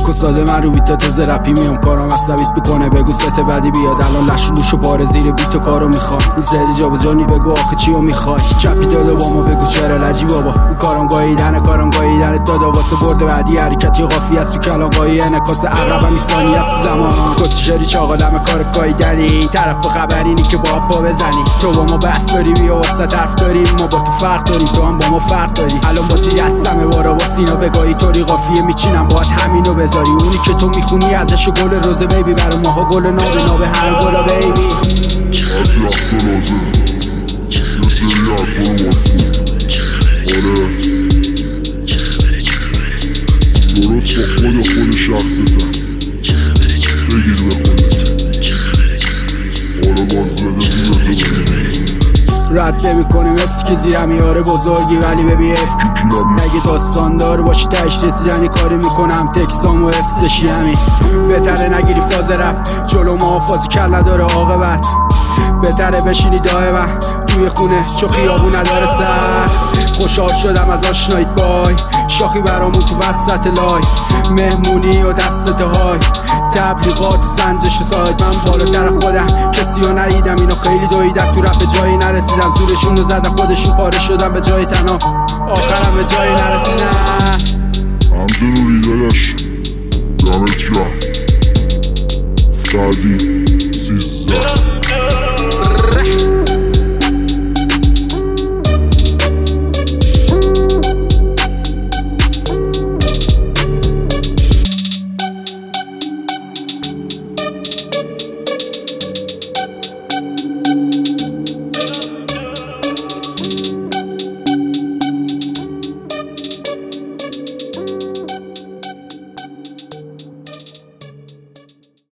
پاک و ساده من رو بیت تازه رپی میام کارم عصبیت بکنه بگو ست بعدی بیاد الان لشلوشو پاره زیر بیت و کارو میخوام زری جا به جانی بگو آخه چیو میخوای چپی داده با ما بگو چرا لجی بابا کارم گاییدن دادا واسه برد بعدی حرکتی قافی است تو کلام قایی انعکاس عقربم میسانی است تو زمان کسی شری چاقالم کار گاییدنی طرف خبرینی که با پا بزنی تو با ما بحث داری بیا واسه طرف داریم ما با تو فرق داریم تو هم با ما فرق داری الان با چی هستمه بارا با سینا بگاهی طوری قافیه میچینم باهات همینو بذاری اونی که تو میخونی ازشو گل روزه بیبی برا ماها گل نابه همه گلا بیبی از وقت لازم یه سری حرفا رو باز کن آره درست با خود شخصتم بگیر به خودت آره باز بده بیا تو بگیر رد نمی کنیم مثل که زیرم یاره بزرگی ولی ببی اگه داستان دار باشی تهش رسیدن یه کاری میکنم تکسام و حفظشی همین بهتره نگیری فاز رپ جلو ما فازی کل نداره عاقبت بهتره بشینی دائما توی خونه چو خیابون نداره سخت خوشحال شدم از آشناییت بای شاخی برامون تو وسط لای مهمونی و دستت های تبلیغات و سنجش و ساید من بالاتر خودم کسی رو ندیدم اینو خیلی دویدم تو رپ به جایی نرسیدم زورشون رو زدن خودشون پاره شدم به جای تنها آخرم به جایی نرسیدم همزه روری داداش دمت گرم سعدی